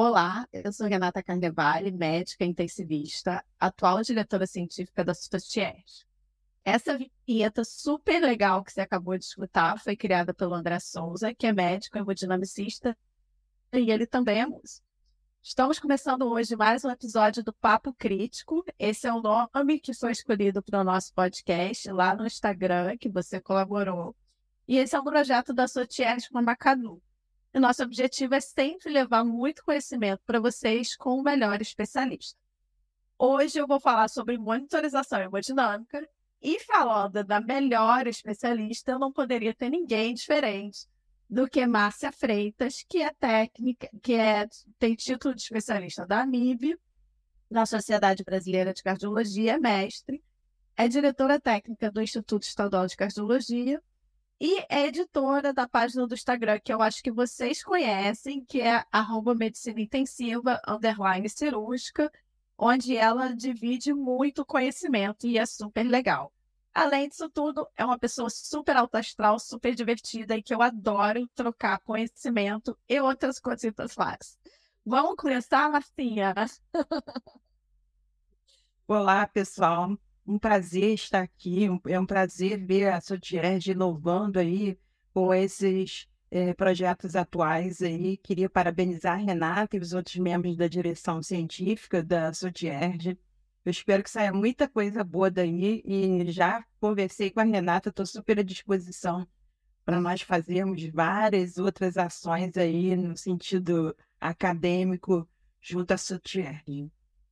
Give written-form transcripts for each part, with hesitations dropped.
Olá, eu sou Renata Carnevale, médica intensivista, atual diretora científica da Sutierge. Essa vinheta super legal que você acabou de escutar foi criada pelo André Souza, que é médico hemodinamicista, e ele também é músico. Estamos começando hoje mais um episódio do Papo Crítico. Esse é o nome que foi escolhido para o nosso podcast lá no Instagram, que você colaborou. E esse é um projeto da Sutierge com a Macanu. E nosso objetivo é sempre levar muito conhecimento para vocês com o melhor especialista. Hoje eu vou falar sobre monitorização hemodinâmica e falando da melhor especialista, eu não poderia ter ninguém diferente do que Márcia Freitas, que é técnica, tem título de especialista da AMIB, na Sociedade Brasileira de Cardiologia, é mestre, é diretora técnica do Instituto Estadual de Cardiologia e é editora da página do Instagram, que eu acho que vocês conhecem, que é @medicinaintensiva_cirúrgica, onde ela divide muito conhecimento e é super legal. Além disso tudo, é uma pessoa super alta astral, super divertida e que eu adoro trocar conhecimento e outras coisitas mais. Vamos começar, Marcinha? Olá, pessoal. Um prazer estar aqui. É um prazer ver a Sutierge inovando aí com esses projetos atuais aí. Queria parabenizar a Renata e os outros membros da direção científica da Sutierge. Eu espero que saia muita coisa boa daí e já conversei com a Renata, estou super à disposição para nós fazermos várias outras ações aí no sentido acadêmico junto à Sutierge.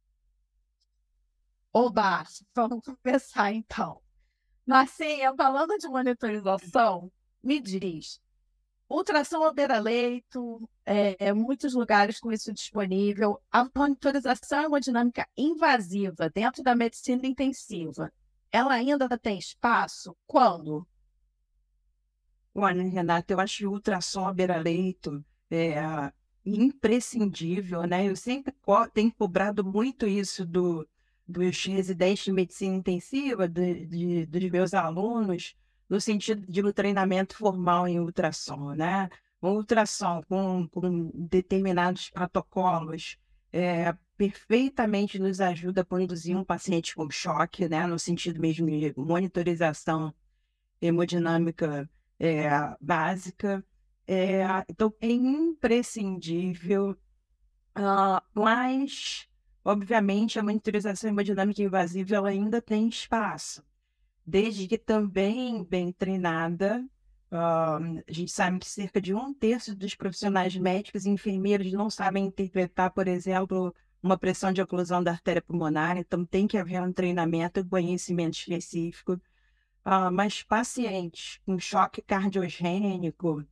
Oba, vamos começar então. Marcinha, falando de monitorização, me diz, ultrassom à beira-leito, muitos lugares com isso disponível, a monitorização hemodinâmica invasiva dentro da medicina intensiva, ela ainda tem espaço? Quando? Olha, Renata, eu acho o ultrassom à beira-leito imprescindível, né? Eu sempre tenho cobrado muito isso dos residentes de medicina intensiva, dos meus alunos, no sentido de um treinamento formal em ultrassom, né? Um ultrassom com determinados protocolos perfeitamente nos ajuda a conduzir um paciente com choque, né? No sentido mesmo de monitorização hemodinâmica básica. Então, é imprescindível, mas, obviamente, a monitorização hemodinâmica invasiva ela ainda tem espaço, desde que também bem treinada. A gente sabe que cerca de 1/3 dos profissionais médicos e enfermeiros não sabem interpretar, por exemplo, uma pressão de oclusão da artéria pulmonar, então tem que haver um treinamento e conhecimento específico. Mas pacientes com choque cardiogênico,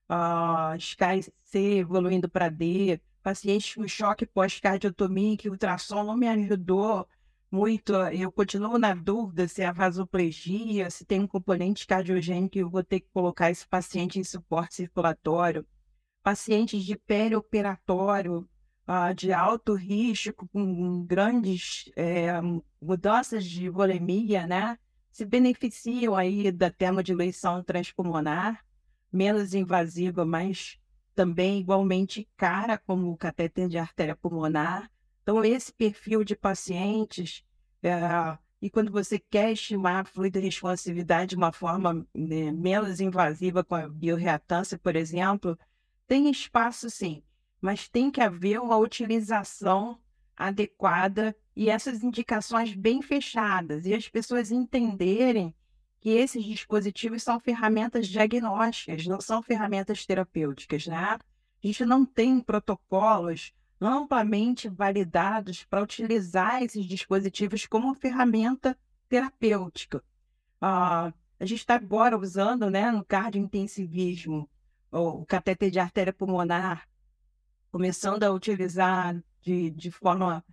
SCAI-C evoluindo para D, pacientes com choque pós-cardiotomia, que o ultrassom não me ajudou muito. Eu continuo na dúvida se é a vasoplegia, se tem um componente cardiogênico, eu vou ter que colocar esse paciente em suporte circulatório. Pacientes de perioperatório, de alto risco, com grandes mudanças de volemia, né? Se beneficiam aí da termodiluição transpulmonar, menos invasiva, mas também igualmente cara como o catéter de artéria pulmonar. Então, esse perfil de pacientes, e quando você quer estimar a fluido-responsividade de uma forma, né, menos invasiva com a bioreatância, por exemplo, tem espaço sim, mas tem que haver uma utilização adequada e essas indicações bem fechadas, e as pessoas entenderem que esses dispositivos são ferramentas diagnósticas, não são ferramentas terapêuticas, né? A gente não tem protocolos amplamente validados para utilizar esses dispositivos como ferramenta terapêutica. A gente está agora usando, né, no cardiointensivismo, o catéter de artéria pulmonar, começando a utilizar de forma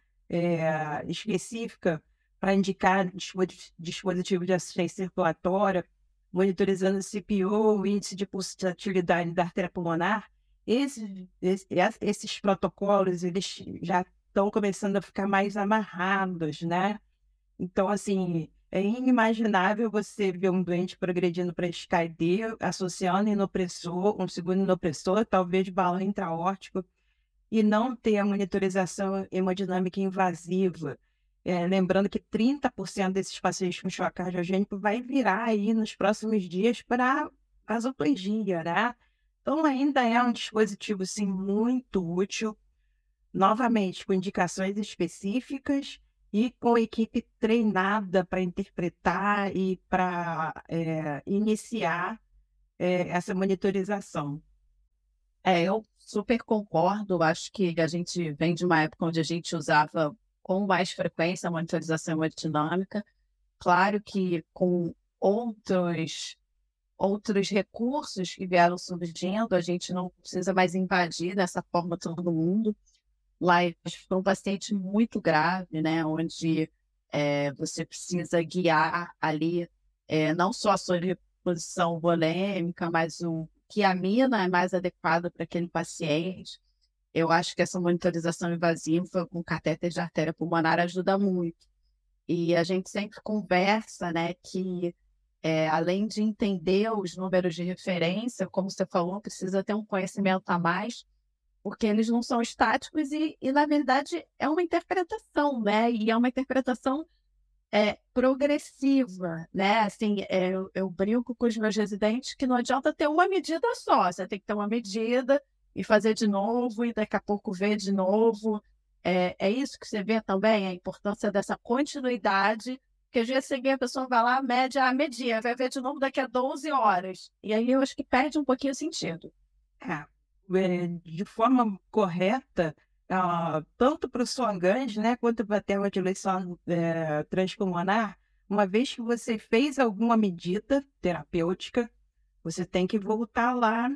específica para indicar dispositivos de assistência circulatória, monitorizando o CPO, o índice de pulsatilidade da artéria pulmonar. Esses protocolos eles já estão começando a ficar mais amarrados, né? Então, assim, é inimaginável você ver um doente progredindo para SCAI-D, associando inopressor, um segundo inopressor, talvez balão intraórtico. e não ter a monitorização hemodinâmica invasiva. Lembrando que 30% desses pacientes com choque cardiogênico vai virar aí nos próximos dias para vasoplegia, né? Então, ainda é um dispositivo, sim, muito útil, novamente, com indicações específicas e com equipe treinada para interpretar e para iniciar essa monitorização. Eu super concordo. Acho que a gente vem de uma época onde a gente usava com mais frequência a monitorização hemodinâmica. Claro que com outros recursos que vieram surgindo, a gente não precisa mais invadir dessa forma todo mundo. Mas para um paciente muito grave, né, onde você precisa guiar ali não só a sua reposição volêmica, mas o que amina é mais adequado para aquele paciente. Eu acho que essa monitorização invasiva com catéter de artéria pulmonar ajuda muito. E a gente sempre conversa, né, que além de entender os números de referência, como você falou, precisa ter um conhecimento a mais, porque eles não são estáticos e na verdade, é uma interpretação, né? E é uma interpretação progressiva, né? Assim, eu brinco com os meus residentes que não adianta ter uma medida só, você tem que ter uma medida e fazer de novo, e daqui a pouco ver de novo. É isso que você vê também, a importância dessa continuidade, porque às vezes a pessoa vai lá, medir, vai ver de novo daqui a 12 horas. E aí eu acho que perde um pouquinho o sentido. De forma correta, tanto para o Swan-Ganz, né, quanto para a termodiluição transpulmonar, uma vez que você fez alguma medida terapêutica, você tem que voltar lá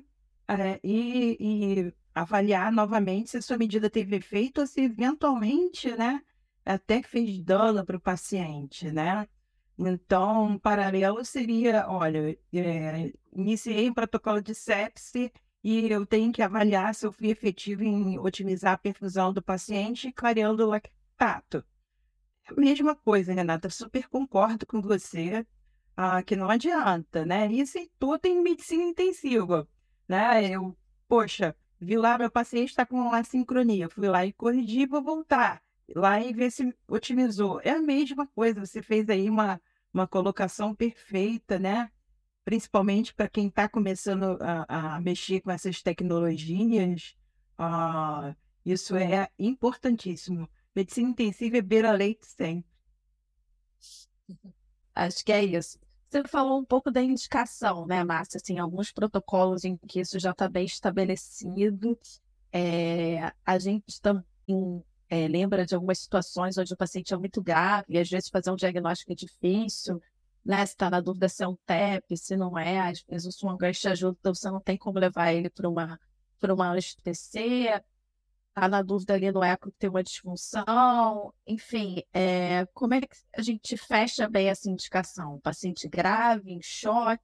e avaliar novamente se a sua medida teve efeito ou se eventualmente, né, até fez dano para o paciente, né? Então, um paralelo seria, olha, iniciei um protocolo de sepse e eu tenho que avaliar se eu fui efetivo em otimizar a perfusão do paciente, clareando o lactato. É a mesma coisa, Renata, super concordo com você, que não adianta, né? Isso em tudo em medicina intensiva, né? Poxa, vi lá meu paciente está com uma sincronia, fui lá e corrigi, vou voltar lá e ver se otimizou. É a mesma coisa, você fez aí uma colocação perfeita, né? Principalmente para quem está começando a mexer com essas tecnologias, isso é importantíssimo. Medicina intensiva é beira-leite sempre. Acho que é isso. Você falou um pouco da indicação, né, Márcia? Assim, alguns protocolos em que isso já está bem estabelecido. A gente também lembra de algumas situações onde o paciente é muito grave e às vezes fazer um diagnóstico é difícil, né? Se está na dúvida se é um TEP, se não é, às vezes o Swan-Ganz te ajuda, então você não tem como levar ele para uma anestesia, está na dúvida ali no eco que tem uma disfunção, enfim, como é que a gente fecha bem essa indicação? Paciente grave, em choque?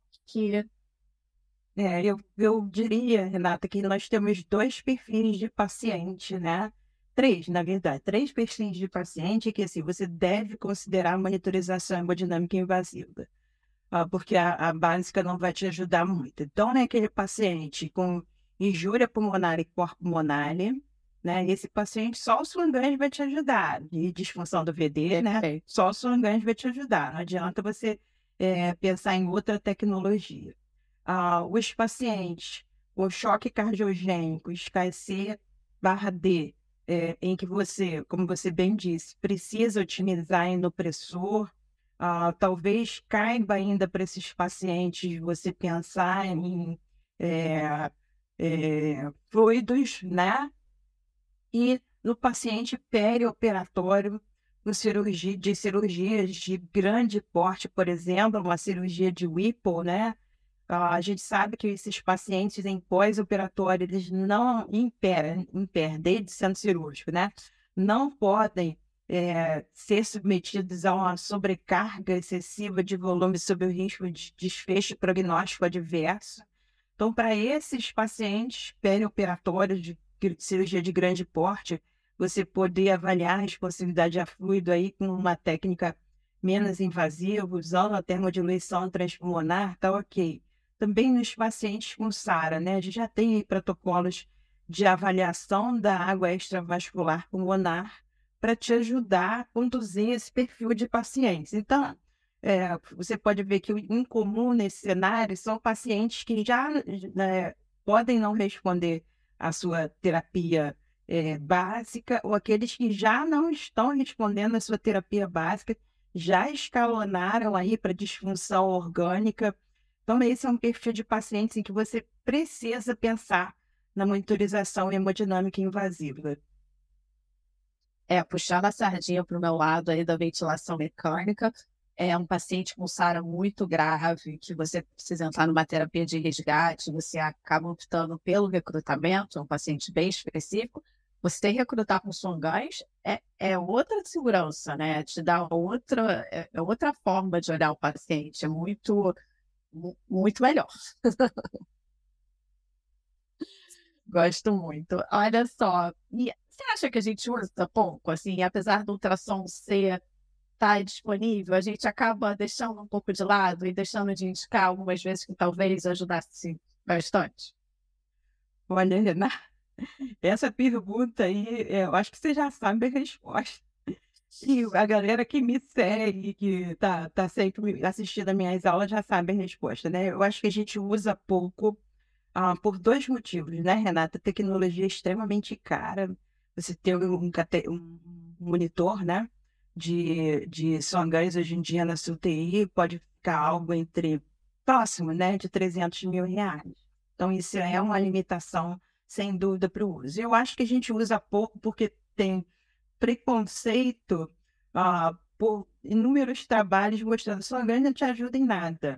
Eu diria, Renata, que nós temos dois perfis de paciente, né? Três, na verdade, três perfis de paciente que assim, você deve considerar a monitorização hemodinâmica invasiva, porque a básica não vai te ajudar muito. Então, né, aquele paciente com injúria pulmonar e pulmonar, né? Esse paciente, só o Swan-Ganz vai te ajudar. E disfunção do VD, né? Só o Swan-Ganz vai te ajudar. Não adianta você pensar em outra tecnologia. Os pacientes com choque cardiogênico, SCAC/D, em que você, como você bem disse, precisa otimizar enopressor, talvez caiba ainda para esses pacientes você pensar em fluidos, né? E no paciente perioperatório, de cirurgias de grande porte, por exemplo, uma cirurgia de Whipple, né? A gente sabe que esses pacientes em pós-operatório, eles não, desde centro cirúrgico, né? Não podem ser submetidos a uma sobrecarga excessiva de volume sob o risco de desfecho prognóstico adverso. Então, para esses pacientes perioperatórios de cirurgia de grande porte, você poder avaliar a responsividade a fluido aí com uma técnica menos invasiva, usando a termodiluição transpulmonar, tá ok. Também nos pacientes com SARA, né? A gente já tem aí protocolos de avaliação da água extravascular pulmonar para te ajudar a conduzir esse perfil de pacientes. Então, você pode ver que o incomum nesse cenário são pacientes que já podem não responder à sua terapia básica, ou aqueles que já não estão respondendo à sua terapia básica, já escalonaram aí para disfunção orgânica. Então, esse é um perfil de pacientes em que você precisa pensar na monitorização hemodinâmica invasiva. Puxando a sardinha para o meu lado aí da ventilação mecânica, é um paciente com SARA muito grave, que você precisa entrar numa terapia de resgate, você acaba optando pelo recrutamento, é um paciente bem específico. Você recrutar com Songães é outra segurança, né? Te dá outra forma de olhar o paciente, é muito melhor. Gosto muito. Olha só, e você acha que a gente usa pouco, assim, apesar do ultrassom estar disponível, a gente acaba deixando um pouco de lado e deixando de indicar algumas vezes que talvez ajudasse bastante? Olha, Helena, essa pergunta aí, eu acho que você já sabe a resposta. E a galera que me segue, que tá sempre assistindo as minhas aulas, já sabe a resposta, né? Eu acho que a gente usa pouco, por 2 motivos, né, Renata? Tecnologia é extremamente cara. Você ter um monitor, né, de Songães hoje em dia na sua UTI pode ficar algo próximo, né, de R$ 300.000. Então, isso é uma limitação, sem dúvida, para o uso. Eu acho que a gente usa pouco porque tem preconceito por inúmeros trabalhos mostrando que Songães não te ajuda em nada.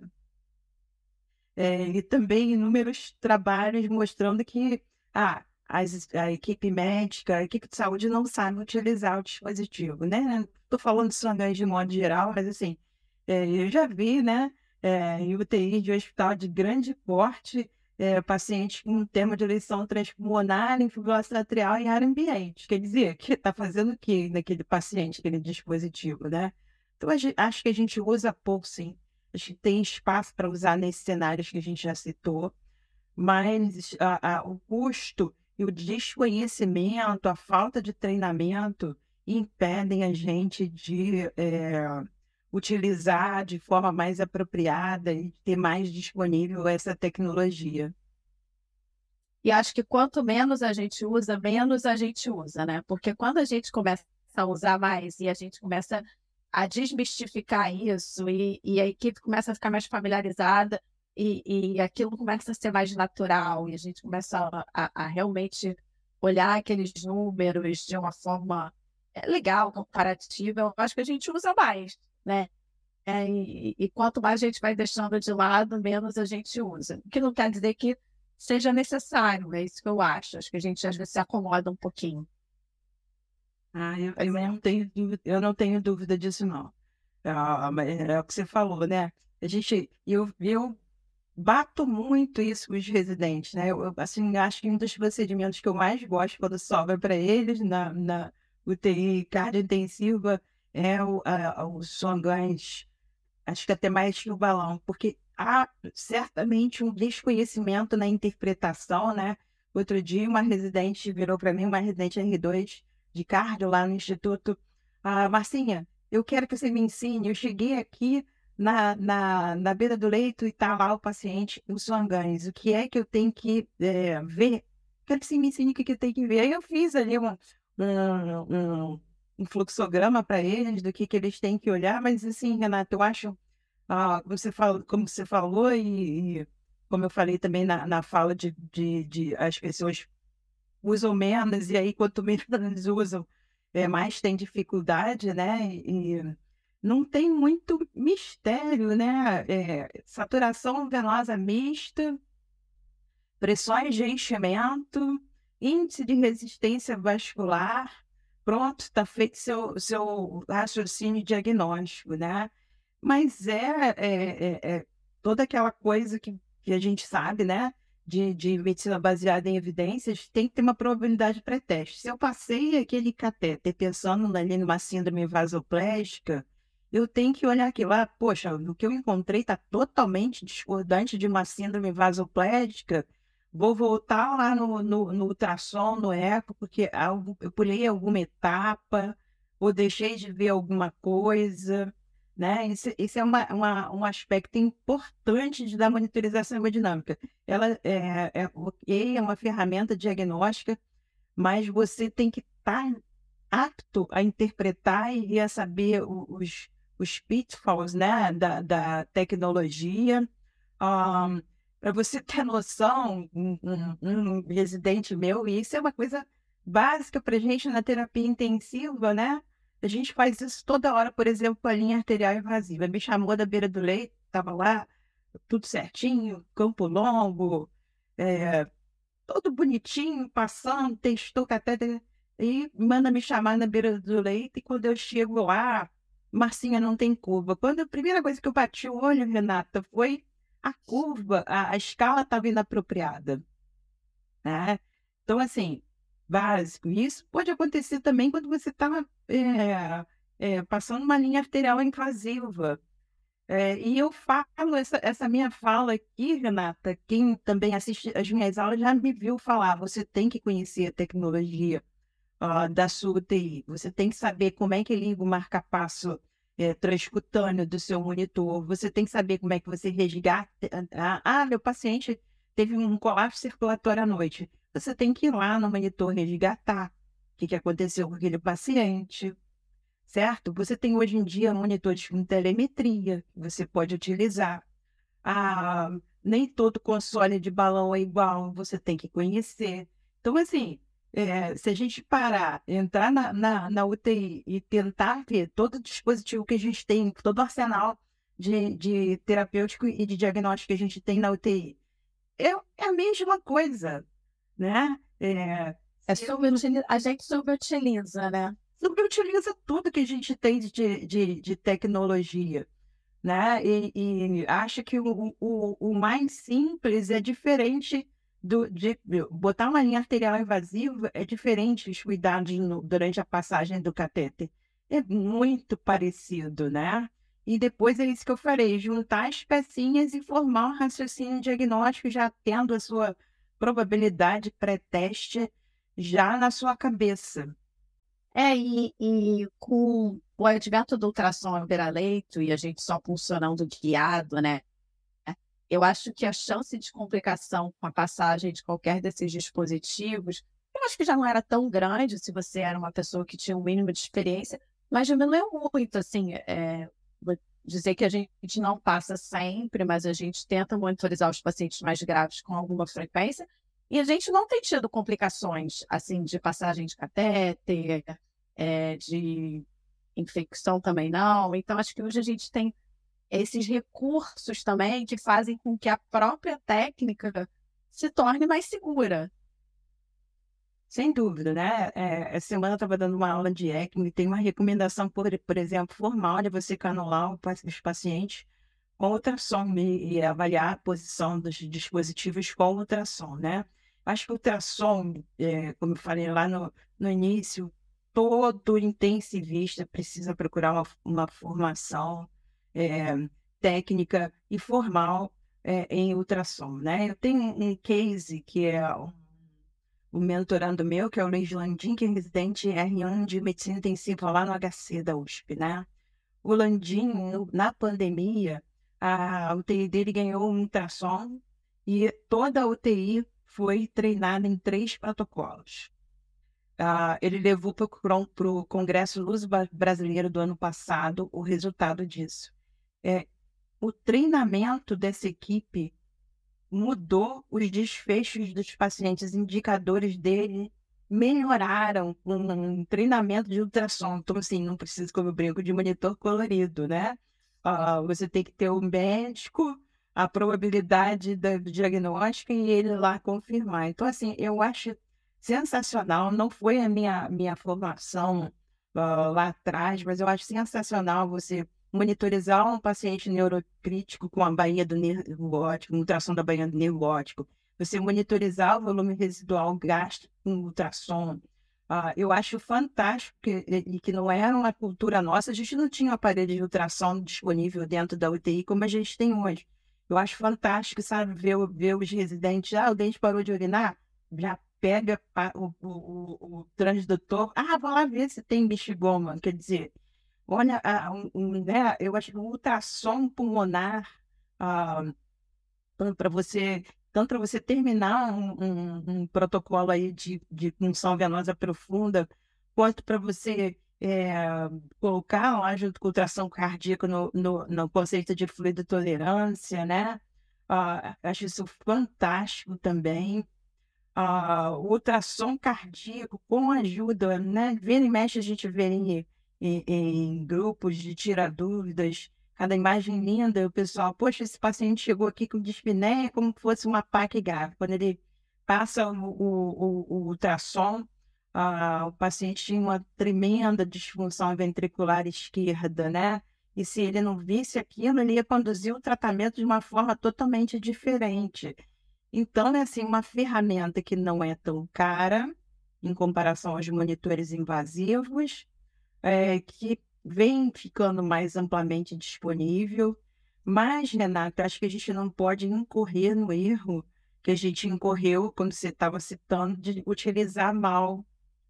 E também inúmeros trabalhos mostrando que a equipe médica, a equipe de saúde não sabe utilizar o dispositivo, né? Estou falando de Songães de modo geral, mas assim, eu já vi, né, em UTI de hospital de grande porte, pacientes com tema de eleição transpulmonar, fibrilação atrial em área ambiente. Quer dizer, que está fazendo o quê naquele paciente, aquele dispositivo, né? Então, acho que a gente usa pouco, sim. Acho que tem espaço para usar nesses cenários que a gente já citou, mas o custo e o desconhecimento, a falta de treinamento impedem a gente de utilizar de forma mais apropriada e ter mais disponível essa tecnologia. E acho que quanto menos a gente usa, né? Porque quando a gente começa a usar mais e a gente começa a desmistificar isso e a equipe começa a ficar mais familiarizada e aquilo começa a ser mais natural e a gente começa a realmente olhar aqueles números de uma forma legal, comparativa, eu acho que a gente usa mais, né? E quanto mais a gente vai deixando de lado, menos a gente usa. O que não quer dizer que seja necessário, é isso que eu acho. Acho que a gente às vezes se acomoda um pouquinho. Eu não tenho dúvida disso, não. Mas é o que você falou, né? Eu bato muito isso com os residentes, né? Assim, acho que um dos procedimentos que eu mais gosto quando sobra para eles na UTI cardio-intensiva é o Songães, acho que até mais que o balão, porque há certamente um desconhecimento na interpretação, né? Outro dia, uma residente virou para mim, uma residente R2 de cardio lá no Instituto. Marcinha, eu quero que você me ensine. Eu cheguei aqui na beira do leito e está lá o paciente, o Songães. O que é que eu tenho que ver? Quero que você me ensine o que eu tenho que ver. Aí eu fiz ali um fluxograma para eles do que eles têm que olhar, mas assim, Renata, eu acho, como você falou, e como eu falei também na fala de as pessoas usam menos, e aí quanto menos eles usam, mais tem dificuldade, né? E não tem muito mistério, né? Saturação venosa mista, pressões de enchimento, índice de resistência vascular, pronto, está feito seu raciocínio diagnóstico, né? Mas toda aquela coisa que a gente sabe, né? De medicina baseada em evidências, tem que ter uma probabilidade pré-teste. Se eu passei aquele catéter pensando ali numa síndrome vasoplástica, eu tenho que olhar aquilo lá, poxa, o que eu encontrei está totalmente discordante de uma síndrome vasoplástica, vou voltar lá no ultrassom, no eco, porque eu pulei alguma etapa, ou deixei de ver alguma coisa, né? Esse é um aspecto importante da monitorização hemodinâmica. Ela ok, é uma ferramenta diagnóstica, mas você tem que estar apto a interpretar e a saber os pitfalls, né, da tecnologia. Para você ter noção, um residente meu, e isso é uma coisa básica para a gente na terapia intensiva, né? A gente faz isso toda hora, por exemplo, com a linha arterial invasiva. Me chamou da beira do leito, estava lá, tudo certinho, campo longo, é, todo bonitinho, passando, testou catéter, e manda me chamar na beira do leito, e quando eu chego lá, Marcinha, não tem curva. Quando a primeira coisa que eu bati o olho, Renata, foi a curva, a escala estava inapropriada, né? Então, assim, básico. Isso pode acontecer também quando você está passando uma linha arterial invasiva. E eu falo, essa minha fala aqui, Renata, quem também assiste as minhas aulas já me viu falar, você tem que conhecer a tecnologia da sua UTI, você tem que saber como é que liga o marca-passo transcutâneo do seu monitor, você tem que saber como é que você resgata. Meu paciente teve um colapso circulatório à noite. Você tem que ir lá no monitor resgatar o que aconteceu com aquele paciente, certo? Você tem hoje em dia monitores com telemetria que você pode utilizar. Nem todo console de balão é igual, você tem que conhecer. Então, assim, se a gente parar, entrar na UTI e tentar ver todo o dispositivo que a gente tem, todo o arsenal de terapêutico e de diagnóstico que a gente tem na UTI, é a mesma coisa, né? A gente subutiliza, né? Utiliza tudo que a gente tem de tecnologia, né? E acha que o mais simples é diferente de botar uma linha arterial invasiva, é diferente os cuidados durante a passagem do catéter. É muito parecido, né? E depois é isso que eu farei, juntar as pecinhas e formar um raciocínio diagnóstico, já tendo a sua probabilidade pré-teste já na sua cabeça. E com o advento do ultrassom ao beira-leito e a gente só funcionando guiado, né? Eu acho que a chance de complicação com a passagem de qualquer desses dispositivos, eu acho que já não era tão grande se você era uma pessoa que tinha um mínimo de experiência, mas diminuiu muito, assim, vou dizer que a gente não passa sempre, mas a gente tenta monitorizar os pacientes mais graves com alguma frequência, e a gente não tem tido complicações, assim, de passagem de catéter, de infecção também não. Então, acho que hoje a gente tem esses recursos também que fazem com que a própria técnica se torne mais segura. Sem dúvida, né? Essa semana eu estava dando uma aula de ECMO e tem uma recomendação, por exemplo, formal de você canular os pacientes com ultrassom e avaliar a posição dos dispositivos com ultrassom, né? Acho que o ultrassom, como eu falei lá no início, todo intensivista precisa procurar uma formação técnica e formal em ultrassom, né? Eu tenho um case que é o mentorando meu, que é o Luiz Landim, que é residente R1 de medicina intensiva lá no HC da USP, né? O Landim, na pandemia, a UTI dele ganhou um ultrassom e toda a UTI foi treinada em 3 protocolos. Ele levou para o Congresso Luz Brasileiro do ano passado o resultado disso. O treinamento dessa equipe mudou os desfechos dos pacientes, os indicadores dele melhoraram com um treinamento de ultrassom. Então, assim, não precisa, como eu brinco, de monitor colorido, né? Você tem que ter o médico, a probabilidade do diagnóstico e ele lá confirmar. Então, assim, eu acho sensacional. Não foi a minha formação lá atrás, mas eu acho sensacional você monitorizar um paciente neurocrítico com a baía do nervo óptico, ultrassom da baía do nervo óptico, você monitorizar o volume residual gástrico com ultrassom. Eu acho fantástico que não era uma cultura nossa, a gente não tinha aparelho de ultrassom disponível dentro da UTI como a gente tem hoje. Eu acho fantástico, sabe, ver os residentes, o dente parou de urinar, já pega o transdutor, vou lá ver se tem bexigoma, quer dizer, olha, né, eu acho que o ultrassom pulmonar, ah, para você, tanto para você terminar um protocolo aí de punção venosa profunda, quanto para você colocar lá junto com ultrassom cardíaco no conceito de fluido tolerância, né? Acho isso fantástico também. O ultrassom cardíaco com ajuda, né? Vira e mexe a gente vê em grupos de tira dúvidas, cada imagem linda, o pessoal, poxa, esse paciente chegou aqui com dispneia como se fosse uma PAC grave. Quando ele passa o ultrassom, o paciente tinha uma tremenda disfunção ventricular esquerda, né? E se ele não visse aquilo, ele ia conduzir o tratamento de uma forma totalmente diferente. Então, é assim, uma ferramenta que não é tão cara em comparação aos monitores invasivos, que vem ficando mais amplamente disponível. Mas, Renata, acho que a gente não pode incorrer no erro que a gente incorreu quando você estava citando de utilizar mal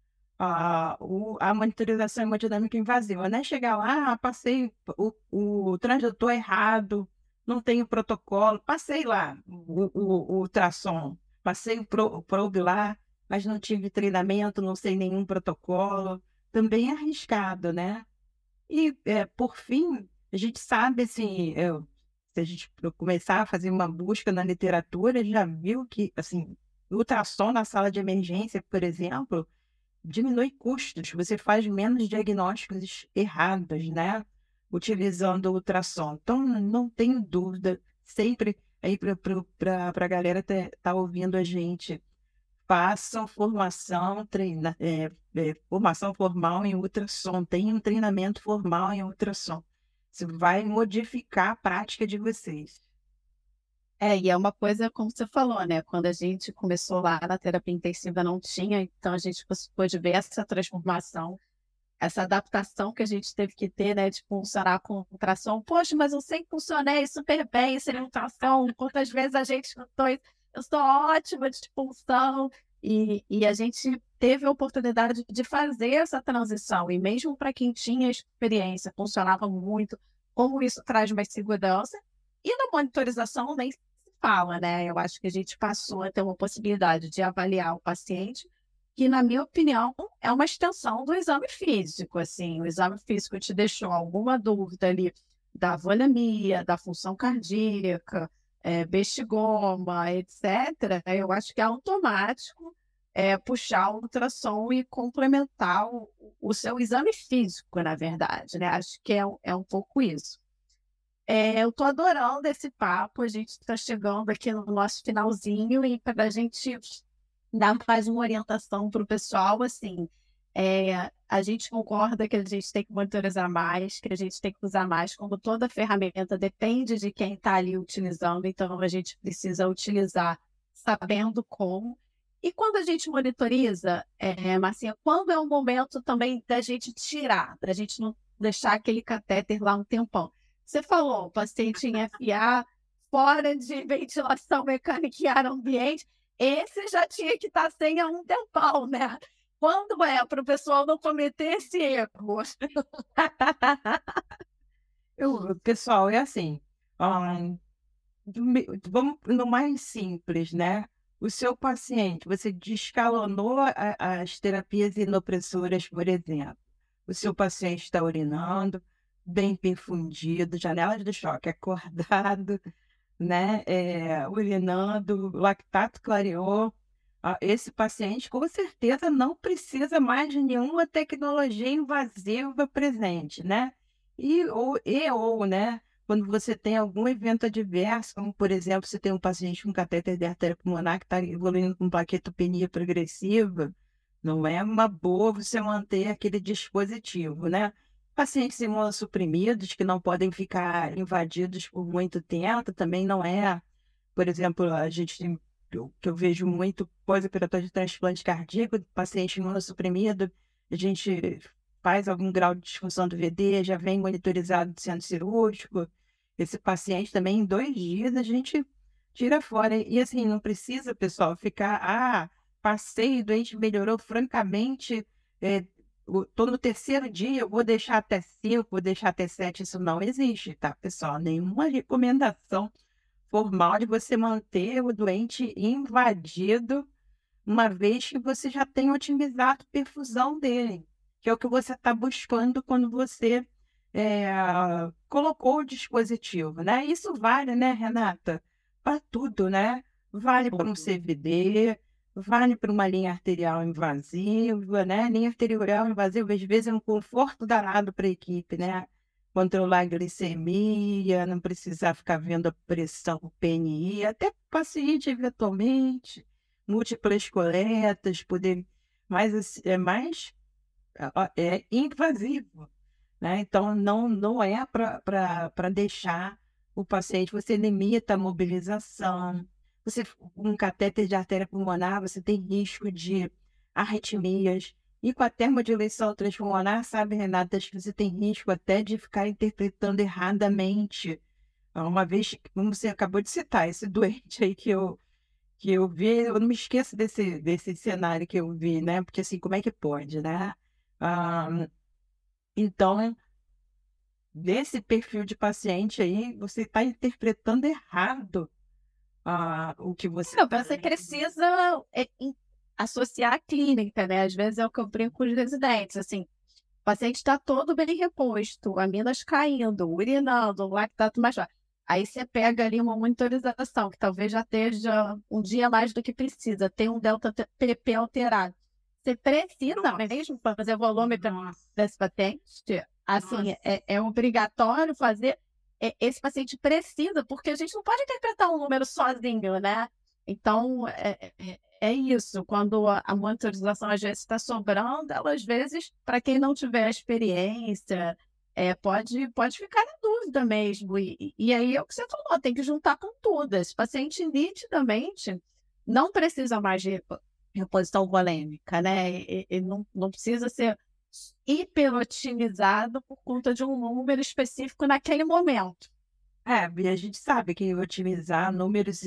a monitorização hemodinâmica invasiva, né? Chegar lá, passei o transdutor errado, não tenho protocolo, passei lá o ultrassom, passei o probe lá, mas não tive treinamento, não sei nenhum protocolo, também é arriscado, né? E, por fim, a gente sabe, assim, se a gente começar a fazer uma busca na literatura, já viu que, assim, ultrassom na sala de emergência, por exemplo, diminui custos, você faz menos diagnósticos errados, né? Utilizando o ultrassom. Então, não tenho dúvida, sempre aí para a galera tá ouvindo a gente, façam formação, formação formal em ultrassom, tenham um treinamento formal em ultrassom. Isso vai modificar a prática de vocês. E é uma coisa, como você falou, né? Quando a gente começou lá na terapia intensiva, não tinha, então a gente pôde ver essa transformação, essa adaptação que a gente teve que ter, né? De funcionar com ultrassom. Poxa, mas eu sempre funcionei super bem sem ultrassom. Quantas vezes a gente escutou isso? Eu sou ótima de punção. E a gente teve a oportunidade de fazer essa transição. E mesmo para quem tinha experiência, funcionava muito. Como isso traz mais segurança. E na monitorização nem se fala, né? Eu acho que a gente passou a ter uma possibilidade de avaliar o paciente, que, na minha opinião, é uma extensão do exame físico. Assim, o exame físico te deixou alguma dúvida ali da volemia, da função cardíaca, bexigoma, etc. Eu acho que é automático puxar o ultrassom e complementar o seu exame físico, na verdade, né? Acho que é um pouco isso. Eu estou adorando esse papo, a gente está chegando aqui no nosso finalzinho e para a gente dar mais uma orientação para o pessoal, assim, a gente concorda que a gente tem que monitorizar mais, que a gente tem que usar mais, como toda ferramenta depende de quem está ali utilizando, então a gente precisa utilizar sabendo como. E quando a gente monitoriza, Marcinha, quando é o momento também da gente tirar, da gente não deixar aquele catéter lá um tempão? Você falou, paciente em FA, fora de ventilação mecânica e ar ambiente, esse já tinha que estar sem há um tempão, né? Quando para o pessoal não cometer esse erro? Pessoal, é assim, vamos no mais simples, né? O seu paciente, você descalonou as terapias inopressoras, por exemplo. O seu paciente está urinando, bem perfundido, janelas do choque acordado, né? Urinando, lactato clareou. Esse paciente, com certeza, não precisa mais de nenhuma tecnologia invasiva presente, né? Ou, né? Quando você tem algum evento adverso, como, por exemplo, você tem um paciente com catéter de artéria pulmonar que está evoluindo com plaquetopenia progressiva, não é uma boa você manter aquele dispositivo, né? Pacientes imunossuprimidos que não podem ficar invadidos por muito tempo, também não é. Por exemplo, a gente tem, que eu vejo muito pós-operatório de transplante cardíaco, paciente imunossuprimido, a gente faz algum grau de disfunção do VD, já vem monitorizado do centro cirúrgico, esse paciente também, em 2 dias, a gente tira fora. E assim, não precisa, pessoal, ficar, passei, o doente melhorou francamente, tô no terceiro dia, eu vou deixar até 5, vou deixar até 7. Isso não existe, tá, pessoal? Nenhuma recomendação formal de você manter o doente invadido, uma vez que você já tem otimizado a perfusão dele, que é o que você está buscando quando você colocou o dispositivo, né? Isso vale, né, Renata? Para tudo, né? Vale para um CVD, vale para uma linha arterial invasiva, né? Linha arterial invasiva, às vezes, é um conforto danado para a equipe, né? Controlar a glicemia, não precisar ficar vendo a pressão, o PNI, até o paciente, eventualmente, múltiplas coletas, poder, mas é mais invasivo, né? Então, não é para deixar o paciente, você limita a mobilização, você, um catéter de artéria pulmonar, você tem risco de arritmias, e com a termodiluição transpulmonar, sabe, Renata, acho que você tem risco até de ficar interpretando erradamente. Uma vez, como você acabou de citar, esse doente aí que eu vi, eu não me esqueço desse cenário que eu vi, né? Porque assim, como é que pode, né? Ah, então, desse perfil de paciente aí, você está interpretando errado o que você Não, está. você precisa associar a clínica, né? Às vezes é o que eu brinco com os residentes, assim, o paciente está todo bem reposto, aminas caindo, urinando, lactato mais baixo. Aí você pega ali uma monitorização, que talvez já esteja um dia mais do que precisa, tem um delta PP alterado. Você precisa mesmo fazer volume desse paciente? Assim, é obrigatório fazer. Esse paciente precisa, porque a gente não pode interpretar um número sozinho, né? Então, é isso. Quando a monitorização às vezes está sobrando, ela, às vezes, para quem não tiver experiência, pode ficar na dúvida mesmo. E aí é o que você falou, tem que juntar com tudo. Esse paciente nitidamente não precisa mais de reposição volêmica, né? E não precisa ser hiperotimizado por conta de um número específico naquele momento. E a gente sabe que otimizar números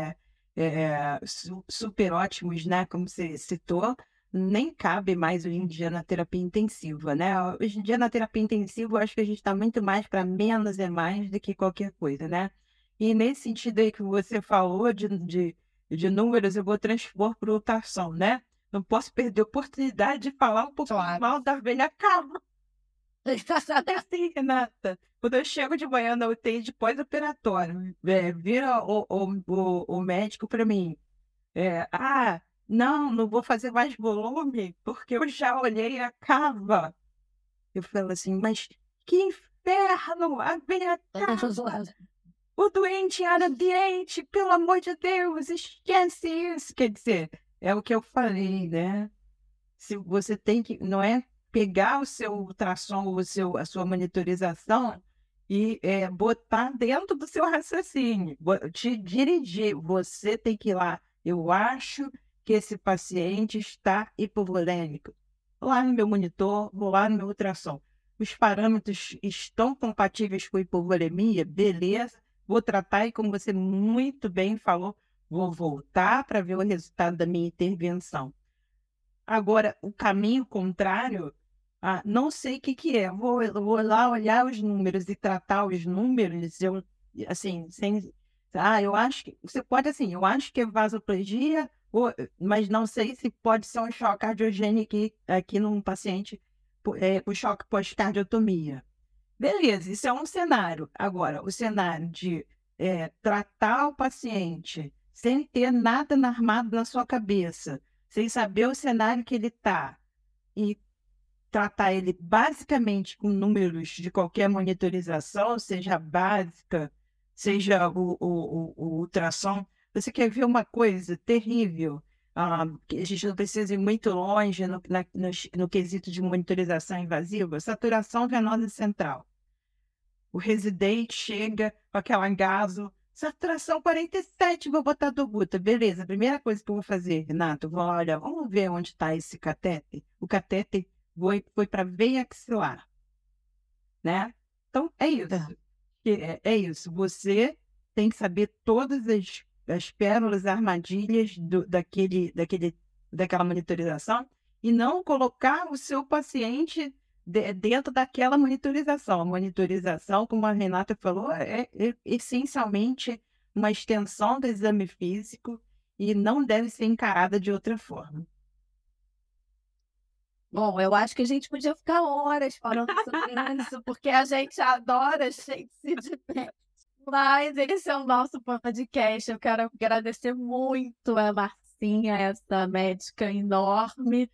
super ótimos, né? Como você citou, nem cabe mais hoje em dia na terapia intensiva, né? Hoje em dia, na terapia intensiva, eu acho que a gente está muito mais para menos é mais do que qualquer coisa, né? E nesse sentido aí que você falou de números, eu vou transpor para ultrassom, né? Não posso perder a oportunidade de falar um pouco Claro. mal da velha cama. Até assim, Renata. Quando eu chego de manhã na UTI de pós-operatório, vira o médico para mim. Não vou fazer mais volume, porque eu já olhei a cava. Eu falo assim, mas que inferno! A velha cava! O doente era doente, pelo amor de Deus, esquece isso. Quer dizer, é o que eu falei, né? Se você tem que, não é pegar o seu ultrassom, a sua monitorização e botar dentro do seu raciocínio, te dirigir. Você tem que ir lá. Eu acho que esse paciente está hipovolêmico. Lá no meu monitor, vou lá no meu ultrassom. Os parâmetros estão compatíveis com hipovolemia? Beleza. Vou tratar e, como você muito bem falou, vou voltar para ver o resultado da minha intervenção. Agora, o caminho contrário, não sei o que é. Vou lá olhar os números e tratar os números, assim, sem. Eu acho que. Você pode, assim, eu acho que é vasoplegia, mas não sei se pode ser um choque cardiogênico aqui num paciente, o choque pós-cardiotomia. Beleza, isso é um cenário. Agora, o cenário de tratar o paciente sem ter nada armado na sua cabeça, sem saber o cenário que ele está, e tratar ele basicamente com números de qualquer monitorização, seja básica, seja o ultrassom. Você quer ver uma coisa terrível? Que a gente não precisa ir muito longe no quesito de monitorização invasiva, saturação venosa central. O residente chega com aquela gaso, saturação 47, vou botar dobuta. Beleza, a primeira coisa que eu vou fazer, Renato, vou lá, olha, vamos ver onde está esse catéter. O catéter foi para a veia axilar, né? Então, é isso. é isso, você tem que saber todas as pérolas, armadilhas daquela monitorização e não colocar o seu paciente dentro daquela monitorização. A monitorização, como a Renata falou, é essencialmente uma extensão do exame físico e não deve ser encarada de outra forma. Bom, eu acho que a gente podia ficar horas falando sobre isso, porque a gente adora, a gente se diverte. Mas esse é o nosso podcast. Eu quero agradecer muito a Marcinha, essa médica enorme,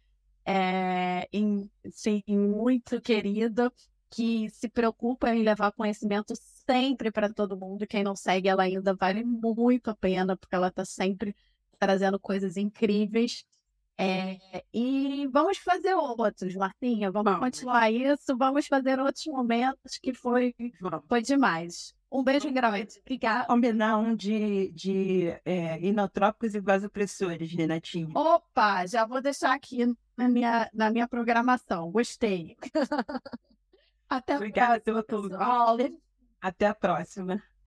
sim, muito querida, que se preocupa em levar conhecimento sempre para todo mundo. Quem não segue ela ainda vale muito a pena, porque ela está sempre trazendo coisas incríveis. E vamos fazer outros, Marcinha. Vamos continuar isso. Vamos fazer outros momentos que foi demais. Um beijo grande. Obrigada. Combinar um de inotrópicos e vasopressores, Renatinha. Opa, já vou deixar aqui na minha programação. Gostei. Até Obrigada a próxima, pelo tudo. pessoal. Até a próxima.